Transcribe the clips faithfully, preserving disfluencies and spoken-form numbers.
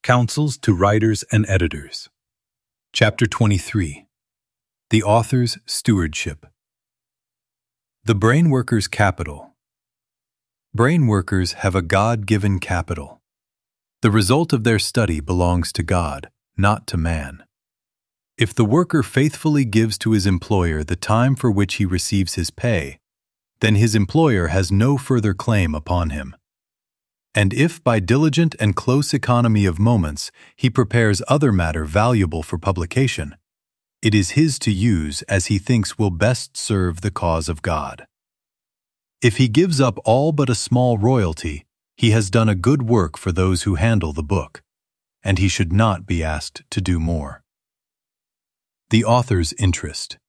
Counsels to Writers and Editors. Chapter twenty-three. The Author's Stewardship. The Brain Worker's Capital. Brain workers have a God-given capital. The result of their study belongs to God, not to man. If the worker faithfully gives to his employer the time for which he receives his pay, then his employer has no further claim upon him. And if by diligent and close economy of moments he prepares other matter valuable for publication, it is his to use as he thinks will best serve the cause of God. If he gives up all but a small royalty, he has done a good work for those who handle the book, and he should not be asked to do more. The author's interest.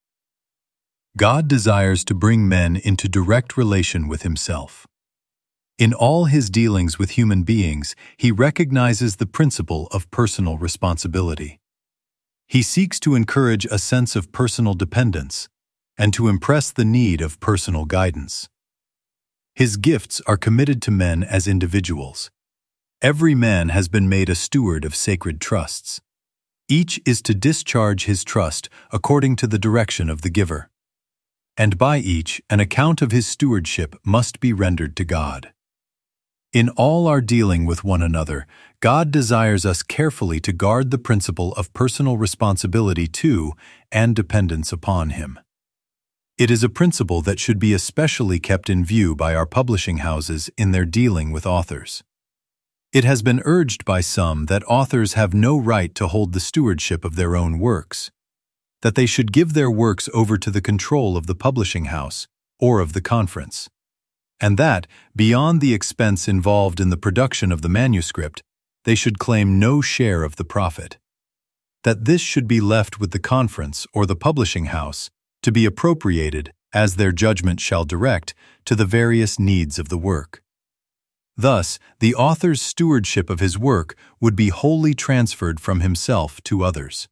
God desires to bring men into direct relation with himself. In all his dealings with human beings, he recognizes the principle of personal responsibility. He seeks to encourage a sense of personal dependence and to impress the need of personal guidance. His gifts are committed to men as individuals. Every man has been made a steward of sacred trusts. Each is to discharge his trust according to the direction of the giver. And by each, an account of his stewardship must be rendered to God. In all our dealing with one another, God desires us carefully to guard the principle of personal responsibility to and dependence upon Him. It is a principle that should be especially kept in view by our publishing houses in their dealing with authors. It has been urged by some that authors have no right to hold the stewardship of their own works, that they should give their works over to the control of the publishing house or of the conference, and that, beyond the expense involved in the production of the manuscript, they should claim no share of the profit. That this should be left with the conference or the publishing house to be appropriated, as their judgment shall direct, to the various needs of the work. Thus, the author's stewardship of his work would be wholly transferred from himself to others.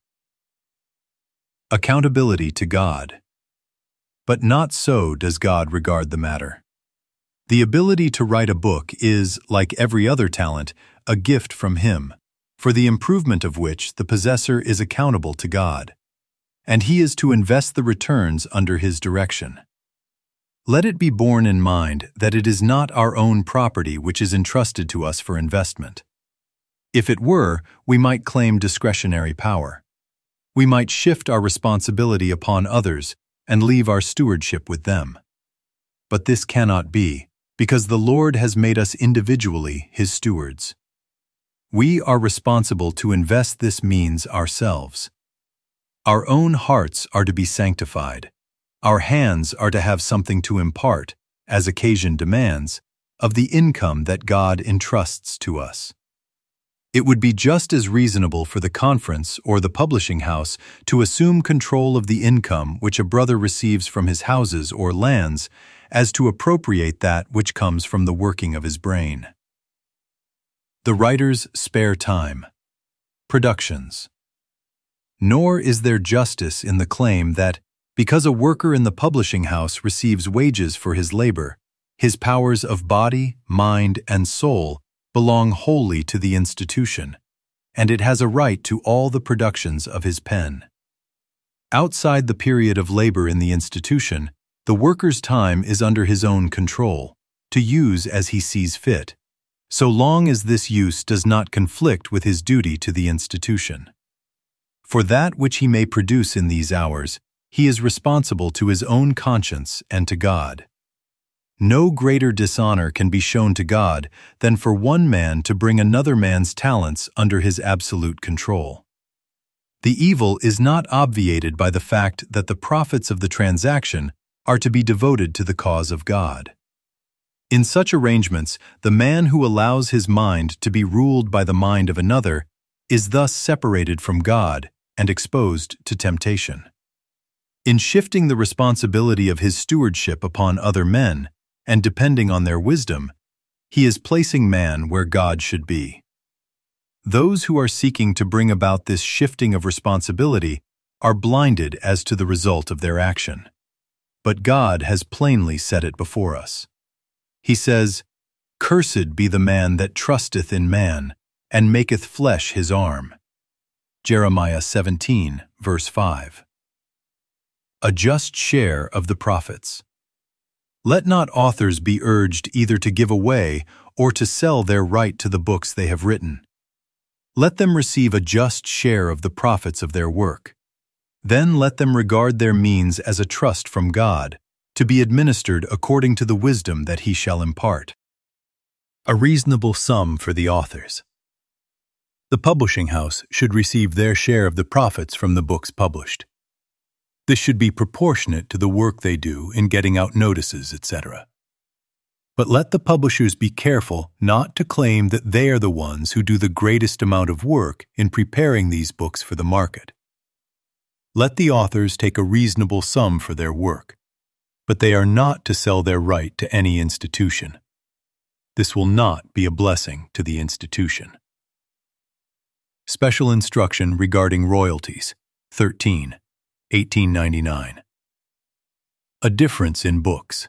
Accountability to God. But not so does God regard the matter. The ability to write a book is, like every other talent, a gift from Him, for the improvement of which the possessor is accountable to God, and he is to invest the returns under His direction. Let it be borne in mind that it is not our own property which is entrusted to us for investment. If it were, we might claim discretionary power. We might shift our responsibility upon others and leave our stewardship with them. But this cannot be, because the Lord has made us individually His stewards. We are responsible to invest this means ourselves. Our own hearts are to be sanctified. Our hands are to have something to impart, as occasion demands, of the income that God entrusts to us. It would be just as reasonable for the conference or the publishing house to assume control of the income which a brother receives from his houses or lands as to appropriate that which comes from the working of his brain. The writer's spare time. Productions. Nor is there justice in the claim that, because a worker in the publishing house receives wages for his labor, his powers of body, mind, and soul belong wholly to the institution, and it has a right to all the productions of his pen. Outside the period of labor in the institution, the worker's time is under his own control, to use as he sees fit, so long as this use does not conflict with his duty to the institution. For that which he may produce in these hours, he is responsible to his own conscience and to God. No greater dishonor can be shown to God than for one man to bring another man's talents under his absolute control. The evil is not obviated by the fact that the profits of the transaction are to be devoted to the cause of God. In such arrangements, the man who allows his mind to be ruled by the mind of another is thus separated from God and exposed to temptation. In shifting the responsibility of his stewardship upon other men and depending on their wisdom, he is placing man where God should be. Those who are seeking to bring about this shifting of responsibility are blinded as to the result of their action. But God has plainly set it before us. He says, "Cursed be the man that trusteth in man, and maketh flesh his arm. Jeremiah seventeen, verse five. A just share of the profits. Let not authors be urged either to give away or to sell their right to the books they have written. Let them receive a just share of the profits of their work. Then let them regard their means as a trust from God, to be administered according to the wisdom that he shall impart. A reasonable sum for the authors. The publishing house should receive their share of the profits from the books published. This should be proportionate to the work they do in getting out notices, et cetera. But let the publishers be careful not to claim that they are the ones who do the greatest amount of work in preparing these books for the market. Let the authors take a reasonable sum for their work, but they are not to sell their right to any institution. This will not be a blessing to the institution. Special Instruction Regarding Royalties, thirteen, eighteen ninety-nine. A difference in books.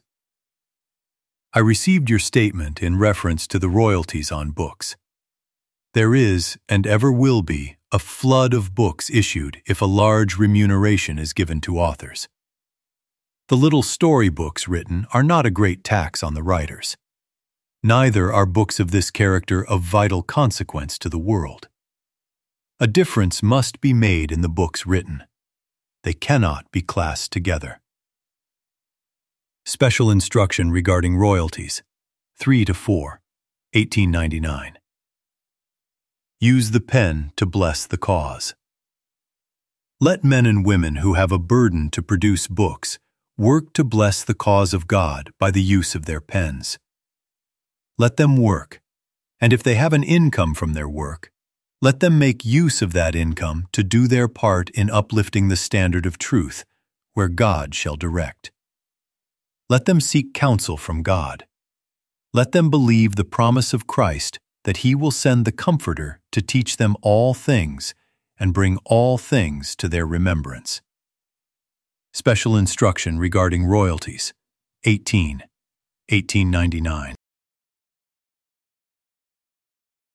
I received your statement in reference to the royalties on books. There is, and ever will be, a flood of books issued if a large remuneration is given to authors. The little storybooks written are not a great tax on the writers. Neither are books of this character of vital consequence to the world. A difference must be made in the books written. They cannot be classed together. Special Instruction Regarding Royalties, three to four, eighteen ninety-nine. Use the pen to bless the cause. Let men and women who have a burden to produce books work to bless the cause of God by the use of their pens. Let them work, and if they have an income from their work, let them make use of that income to do their part in uplifting the standard of truth, where God shall direct. Let them seek counsel from God. Let them believe the promise of Christ that he will send the Comforter to teach them all things and bring all things to their remembrance. Special Instruction Regarding Royalties, eighteen, eighteen ninety-nine.